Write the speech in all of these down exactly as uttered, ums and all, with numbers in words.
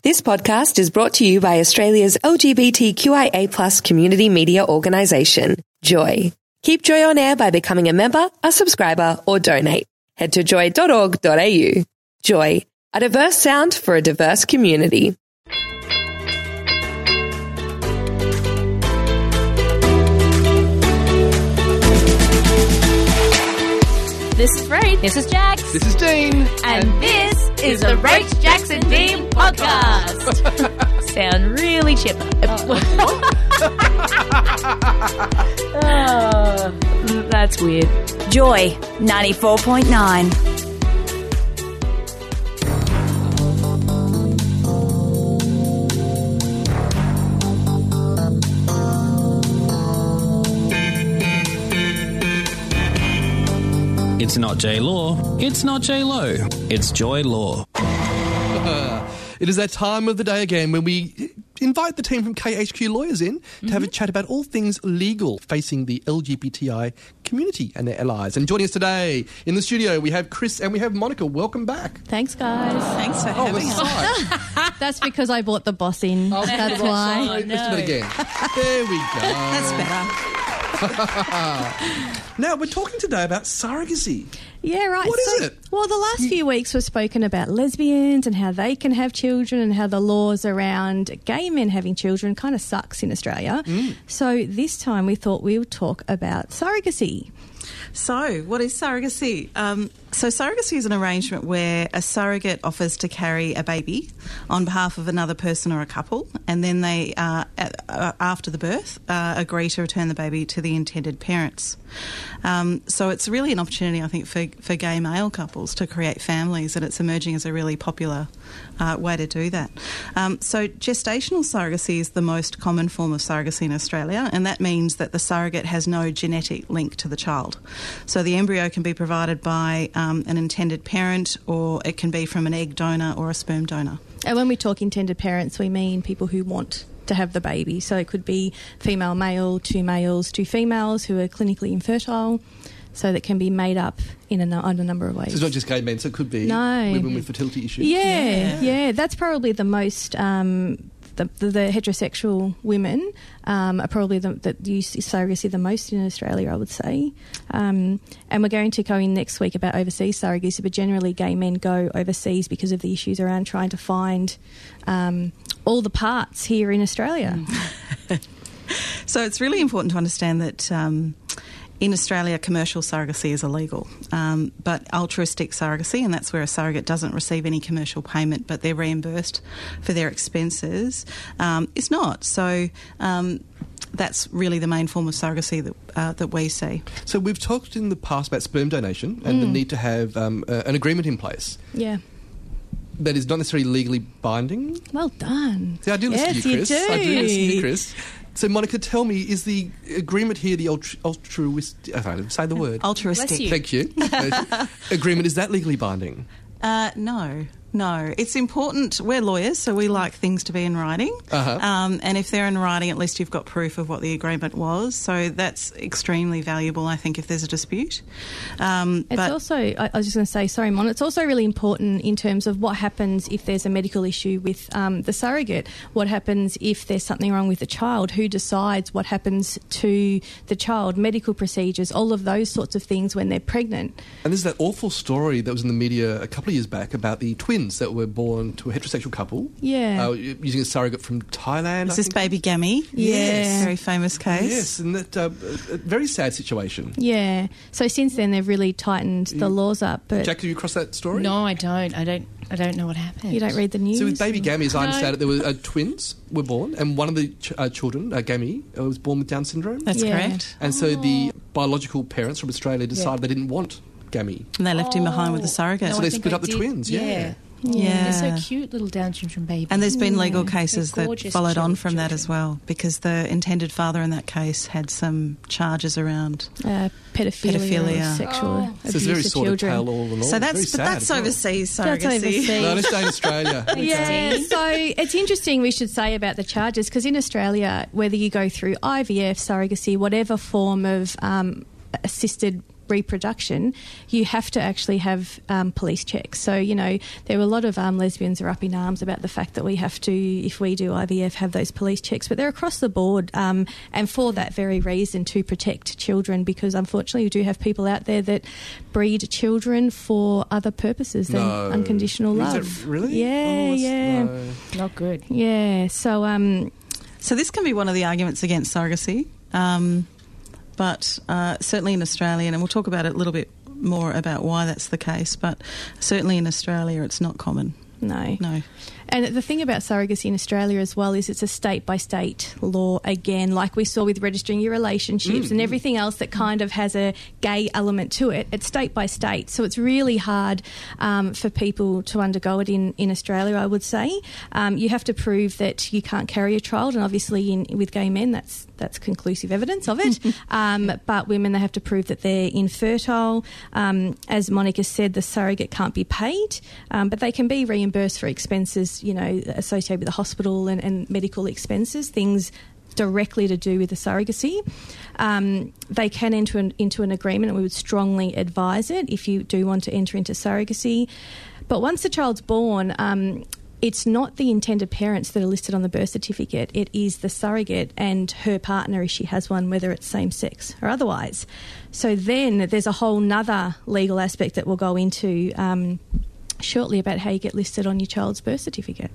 This podcast is brought to you by Australia's L G B T Q I A plus community media organisation, Joy. Keep Joy on air by becoming a member, a subscriber, or donate. Head to joy dot org dot a u. Joy, a diverse sound for a diverse community. This is Rach. This is Jax. This is Dean. And, and this is the Rach, Jax and Dean podcast. Sound really chipper. Oh. Oh, that's weird. Joy ninety-four point nine. It's not J-Law, it's not J-Lo, it's Joy Law. It is that time of the day again when we invite the team from K H Q Lawyers in to mm-hmm. have a chat about all things legal facing the L G B T I community and their allies. And joining us today in the studio, we have Chris and we have Monica. Welcome back. Thanks, guys. Thanks for oh, having us. That's because I bought the boss in. Oh, That's why. Let's no. do it again. There we go. That's better. Now, we're talking today about surrogacy. Yeah, right. What so, is it? Well, the last few weeks we've spoken about lesbians and how they can have children and how the laws around gay men having children kind of sucks in Australia. Mm. So this time we thought we would talk about surrogacy. So, what is surrogacy? Um, so, surrogacy is an arrangement where a surrogate offers to carry a baby on behalf of another person or a couple, and then they, uh, uh, after the birth, uh, agree to return the baby to the intended parents. Um, so, it's really an opportunity, I think, for, for gay male couples to create families, and it's emerging as a really popular uh, way to do that. Um, so, gestational surrogacy is the most common form of surrogacy in Australia, and that means that the surrogate has no genetic link to the child. So the embryo can be provided by um, an intended parent, or it can be from an egg donor or a sperm donor. And when we talk intended parents, we mean people who want to have the baby. So it could be female, male, two males, two females who are clinically infertile. So that can be made up in a, in a number of ways. So it's not just gay men, so it could be no. women with fertility issues. Yeah, yeah. yeah. That's probably the most... Um, The, the, the heterosexual women um, are probably the, that use surrogacy the most in Australia, I would say. Um, and we're going to go in next week about overseas surrogacy, but generally gay men go overseas because of the issues around trying to find um, all the parts here in Australia. Mm. So it's really important to understand that... Um, In Australia, commercial surrogacy is illegal, um, but altruistic surrogacy, and that's where a surrogate doesn't receive any commercial payment but they're reimbursed for their expenses, um, is not. So um, that's really the main form of surrogacy that, uh, that we see. So we've talked in the past about sperm donation and mm. the need to have um, uh, an agreement in place. Yeah. That is not necessarily legally binding. Well done. See, I do listen yes, to you, Chris. You do. I do listen to you, Chris. So, Monica, tell me, is the agreement here the altru- altruistic... I don't know, say the word. Altruistic. You. Thank you. Agreement, is that legally binding? Uh, no. No, it's important. We're lawyers, so we like things to be in writing. Uh-huh. Um, and if they're in writing, at least you've got proof of what the agreement was. So that's extremely valuable, I think, if there's a dispute. Um, it's but also, I, I was just going to say, sorry, Mon, it's also really important in terms of what happens if there's a medical issue with um, the surrogate. What happens if there's something wrong with the child? Who decides what happens to the child? Medical procedures, all of those sorts of things when they're pregnant. And there's that awful story that was in the media a couple of years back about the twins that were born to a heterosexual couple. Yeah. Uh, using a surrogate from Thailand. Is this baby Gammy? Yes. Very famous case. Yes, and that uh, a very sad situation. Yeah. So since then they've really tightened the laws up. But Jack, have you crossed that story? No, I don't. I don't. I don't know what happened. You don't read the news? So with baby Gammy, as I no. understand it, there were uh, twins were born, and one of the ch- uh, children, uh, Gammy, uh, was born with Down syndrome. That's yeah. correct. And so the biological parents from Australia decided yeah. they didn't want Gammy. And they left oh. him behind with the surrogate. No, so they split I up the did. twins, yeah. yeah. Yeah. They're so cute, little Down syndrome babies. And there's been legal yeah. cases that followed on from children. that as well, because the intended father in that case had some charges around uh, pedophilia, pedophilia. sexual oh. abuse so it's very of sort children. Of all in all. So that's, but that's overseas surrogacy. That's overseas. No, let's stay in Australia. Yeah, so it's interesting we should say about the charges, because in Australia, whether you go through I V F, surrogacy, whatever form of um, assisted reproduction, you have to actually have um, police checks. So, you know, there were a lot of um, lesbians are up in arms about the fact that we have to, if we do I V F, have those police checks. But they're across the board, um, and for that very reason, to protect children, because unfortunately you do have people out there that breed children for other purposes than No. unconditional Is love. that really? Yeah, Oh, it's- yeah. no. Not good. Yeah, so... Um, So this can be one of the arguments against surrogacy, um, but uh, certainly in Australia, and we'll talk about it a little bit more about why that's the case, but certainly in Australia it's not common. no. No. And the thing about surrogacy in Australia as well is it's a state-by-state law again, like we saw with registering your relationships and everything else that kind of has a gay element to it. It's state-by-state, so it's really hard um, for people to undergo it in, in Australia, I would say. Um, you have to prove that you can't carry a child, and obviously in, with gay men that's that's conclusive evidence of it. um, but women, they have to prove that they're infertile. Um, as Monica said, the surrogate can't be paid, um, but they can be reimbursed for expenses, you know, associated with the hospital and, and medical expenses, things directly to do with the surrogacy. Um, they can enter an, into an agreement, and we would strongly advise it if you do want to enter into surrogacy. But once the child's born, um, it's not the intended parents that are listed on the birth certificate. It is the surrogate and her partner, if she has one, whether it's same sex or otherwise. So then there's a whole nother legal aspect that we'll go into um, shortly about how you get listed on your child's birth certificate.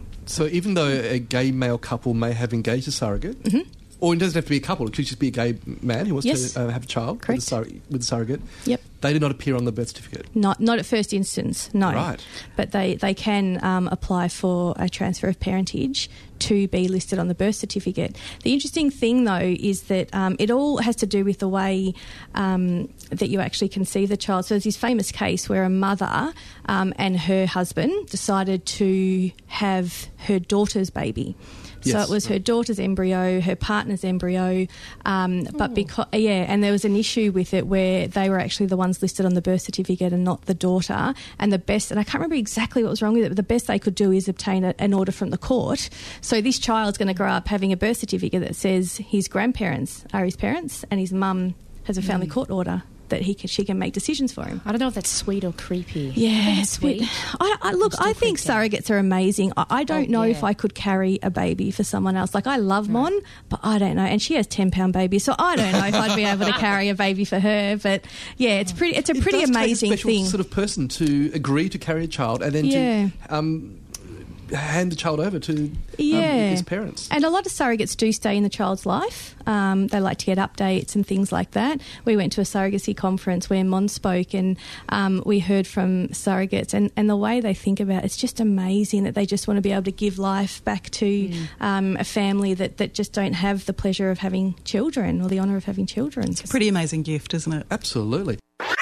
So even though a gay male couple may have engaged a surrogate, Mm-hmm. or it doesn't have to be a couple, it could just be a gay man who wants Yes. to uh, have a child with a, Correct. sur- with a surrogate, Yep. they do not appear on the birth certificate. Not not at first instance, no. Right. But they, they can um, apply for a transfer of parentage to be listed on the birth certificate. The interesting thing, though, is that um, it all has to do with the way um, that you actually conceive the child. So there's this famous case where a mother um, and her husband decided to have her daughter's baby. So Yes. it was her daughter's embryo, her partner's embryo, um, but because yeah, and there was an issue with it where they were actually the ones listed on the birth certificate and not the daughter. And the best, and I can't remember exactly what was wrong with it, but the best they could do is obtain a, an order from the court. So this child's going to grow up having a birth certificate that says his grandparents are his parents and his mum has a family court order that he can, she can make decisions for him. I don't know if that's sweet or creepy. Yeah, I think it's a bit- sweet. I, I look. I'm still I think freaked out. surrogates are amazing. I, I don't Oh, know yeah. if I could carry a baby for someone else. Like I love Mon, but I don't know. And she has ten pound babies, so I don't know if I'd be able to carry a baby for her. But yeah, it's pretty. It's a It pretty does amazing take a special thing. sort of person to agree to carry a child and then Yeah. to um, hand the child over to Yeah. um, his parents. And a lot of surrogates do stay in the child's life. Um, they like to get updates and things like that. We went to a surrogacy conference where Mon spoke, and um, we heard from surrogates, and, and the way they think about it, it's just amazing that they just want to be able to give life back to Mm. um, a family that, that just don't have the pleasure of having children or the honour of having children. Pretty amazing gift, isn't it? Absolutely.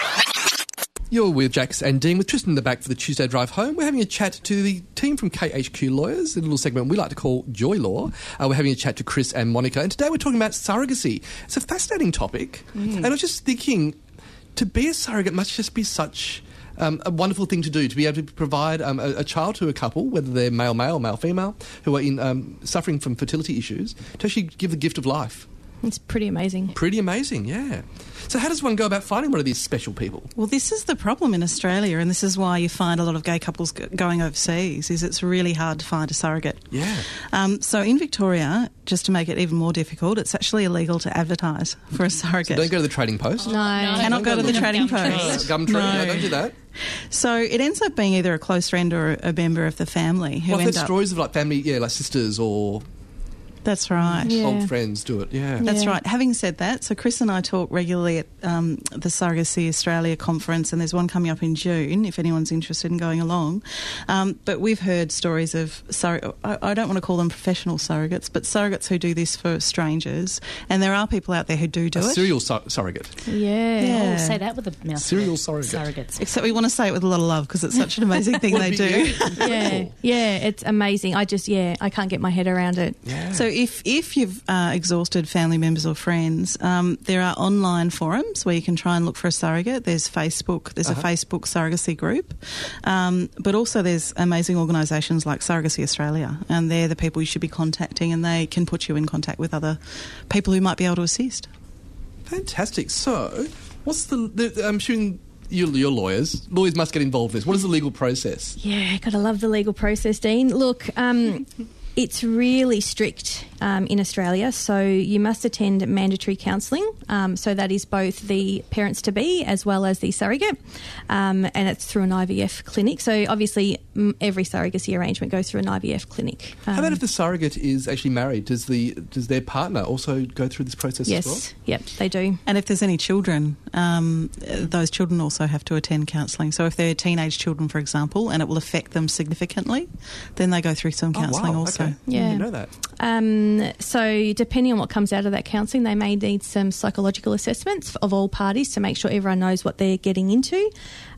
You're with Jax and Dean with Tristan in the back for the Tuesday drive home. We're having a chat to the team from K H Q Lawyers, a little segment we like to call Joy Law. Uh, we're having a chat to Chris and Monica, and today we're talking about surrogacy. It's a fascinating topic, and I was just thinking, to be a surrogate must just be such um, a wonderful thing to do, to be able to provide um, a, a child to a couple, whether they're male-male, male-female, who are in um, suffering from fertility issues, to actually give the gift of life. It's pretty amazing. Pretty amazing, yeah. So how does one go about finding one of these special people? Well, this is the problem in Australia, and this is why you find a lot of gay couples g- going overseas, is it's really hard to find a surrogate. Yeah. Um, so in Victoria, just to make it even more difficult, it's actually illegal to advertise for a surrogate. So don't go to the Trading Post. No. Cannot go to the Trading Gumtree. Post. Gumtree, no, don't do that. So it ends up being either a close friend or a member of the family who Well, I've end heard up... stories of like family, yeah, like sisters or That's right. Yeah. old friends do it, yeah. That's Yeah. right. Having said that, so Chris and I talk regularly at um, the Surrogacy Australia conference, and there's one coming up in June if anyone's interested in going along. Um, but we've heard stories of, surrog- I, I don't want to call them professional surrogates, but surrogates who do this for strangers. And there are people out there who do do A it. serial sur- surrogate. Yeah. Yeah. Oh, say that with a mouth. Serial surrogate. Surrogates. Except we want to say it with a lot of love because it's such an amazing thing they do. Yeah, yeah, it's amazing. I just, yeah, I can't get my head around it. Yeah. So if, if you've uh, exhausted family members or friends, um, there are online forums where you can try and look for a surrogate. There's Facebook. There's Uh-huh. a Facebook surrogacy group. Um, but also there's amazing organisations like Surrogacy Australia, and they're the people you should be contacting, and they can put you in contact with other people who might be able to assist. Fantastic. So, What's the, the I'm assuming you're, you're lawyers. Lawyers must get involved in this. What is the legal process? Yeah, gotta love the legal process, Dean. Look, um, it's really strict um, in Australia, so you must attend mandatory counselling. Um, so that is both the parents-to-be as well as the surrogate, um, and it's through an I V F clinic. So obviously m- every surrogacy arrangement goes through an I V F clinic. Um, How about if the surrogate is actually married? Does the does their partner also go through this process yes, as well? Yep, they do. And if there's any children, um, those children also have to attend counselling. So if they're teenage children, for example, and it will affect them significantly, then they go through some counselling oh, wow. also. Okay. Yeah. I didn't know that. Um, so depending on what comes out of that counselling, they may need some psychological assessments of all parties to make sure everyone knows what they're getting into.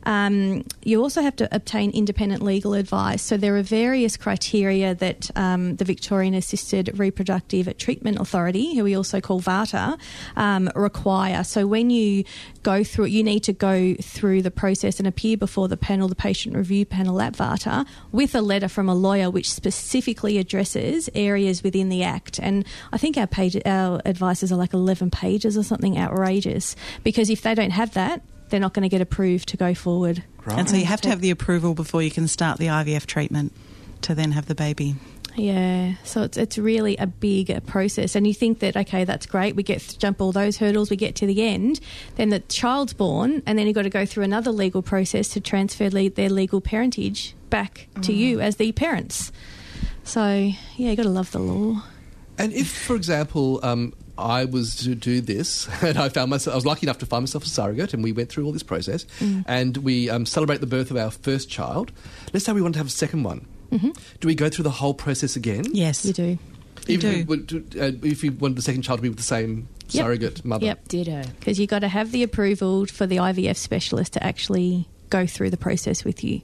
Um, you also have to obtain independent legal advice. So there are various criteria that um, the Victorian Assisted Reproductive Treatment Authority, who we also call VARTA, um, require. So when you go through it, you need to go through the process and appear before the panel, the patient review panel at VARTA, with a letter from a lawyer which specifically addresses areas within the Act. And I think our page, our advices are like eleven pages or something outrageous, because if they don't have that, they're not going to get approved to go forward. Right. And so you have to have the approval before you can start the I V F treatment to then have the baby. Yeah, so it's it's really a big process, and you think that, okay, that's great, we get jump all those hurdles, we get to the end, then the child's born, and then you've got to go through another legal process to transfer le- their legal parentage back to you as the parents. So yeah, you got to love the law. And if, for example, um, I was to do this and I found myself, I was lucky enough to find myself a surrogate, and we went through all this process, mm. and we um, celebrate the birth of our first child. Let's say we want to have a second one. Mm-hmm. Do we go through the whole process again? Yes. You do. Even You if we, would, uh, if we wanted the second child to be with the same Yep. surrogate mother? Yep. Ditto. Because you've got to have the approval for the I V F specialist to actually go through the process with you.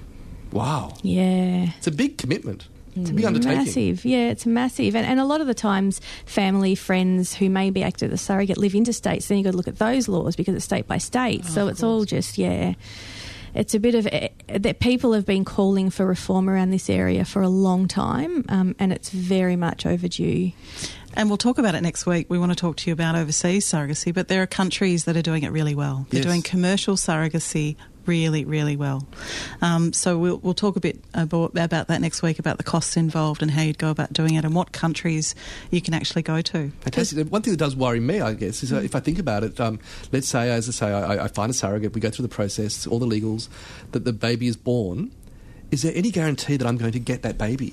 Wow. Yeah. It's a big commitment. It's a big undertaking. Massive, yeah, it's massive. And, and a lot of the times, family, friends who may be active as a surrogate live interstate, so then you've got to look at those laws because it's state by state. Oh, so it's all just, yeah, it's a bit of, uh, that people have been calling for reform around this area for a long time, um, and it's very much overdue. And we'll talk about it next week. We want to talk to you about overseas surrogacy, but there are countries that are doing it really well. They're Yes. doing commercial surrogacy really, really well. Um, so we'll, we'll talk a bit about, about that next week, about the costs involved and how you'd go about doing it and what countries you can actually go to. Fantastic. One thing that does worry me, I guess, is uh, if I think about it, um, let's say, as I say, I, I find a surrogate, we go through the process, all the legals, that the baby is born. Is there any guarantee that I'm going to get that baby?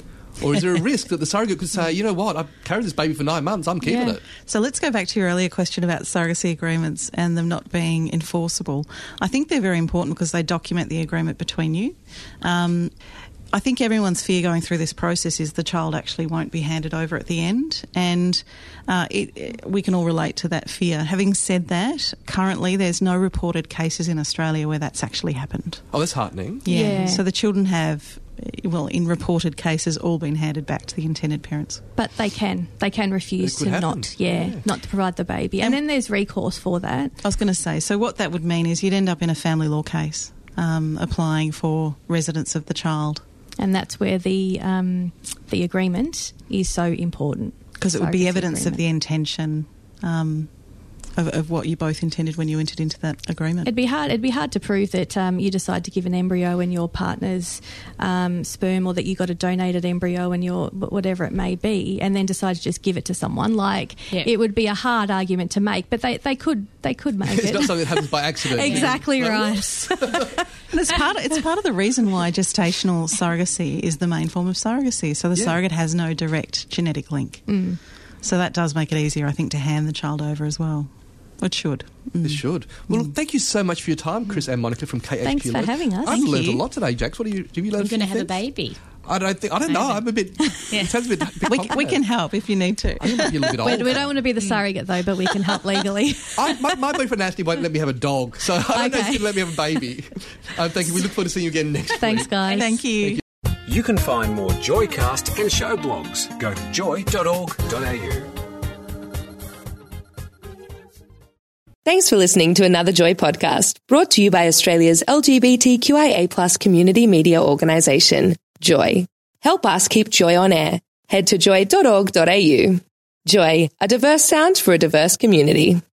Or is there a risk that the surrogate could say, you know what, I've carried this baby for nine months, I'm keeping Yeah. it? So let's go back to your earlier question about surrogacy agreements and them not being enforceable. I think they're very important because they document the agreement between you. Um, I think everyone's fear going through this process is the child actually won't be handed over at the end, and uh, it, it, we can all relate to that fear. Having said that, currently there's no reported cases in Australia where that's actually happened. Oh, that's heartening. Yeah. Yeah. So the children have, well, in reported cases, all been handed back to the intended parents. But they can. They can refuse It could to happen. not, yeah, Yeah. not to provide the baby. And, And- then there's recourse for that. I was going to say, so what that would mean is you'd end up in a family law case um, applying for residence of the child. And that's where the um, the agreement is so important. Because it would be Surrogacy evidence of agreement. the intention um, of, of what you both intended when you entered into that agreement. It'd be hard. It'd be hard to prove that um, you decide to give an embryo and your partner's um, sperm, or that you got a donated embryo and your whatever it may be, and then decide to just give it to someone. Like Yeah. it would be a hard argument to make, but they, they could they could make It's it. not something that happens by accident. Exactly Like, right. whoops. And it's part of, it's part of the reason why gestational surrogacy is the main form of surrogacy. So the Yeah. surrogate has no direct genetic link. Mm. So that does make it easier, I think, to hand the child over as well. It should. Mm. It should. Well, thank you so much for your time, Chris and Monica from K H Q. Thanks for Lawyers. having us. I've Thank learned you. a lot today, Jax. What do you? Have you learned? We're going to few have a things? baby. I don't think. I don't know. I'm a bit. It sounds a bit. bit We, we can help if you need to. I think I might be a little bit We, old. we don't want to be the surrogate though, but we can help legally. I, my, my boyfriend Ashley won't let me have a dog, so I don't know if Okay. he's going to let me have a baby. Um, thank you. We look forward to seeing you again next Thanks, week. guys. Thank you. You can find more Joycast and show blogs. Go to joy dot org dot a u. Thanks for listening to another Joy podcast, brought to you by Australia's L G B T Q I A plus community media organisation, Joy. Help us keep Joy on air. Head to joy dot org dot a u. Joy, a diverse sound for a diverse community.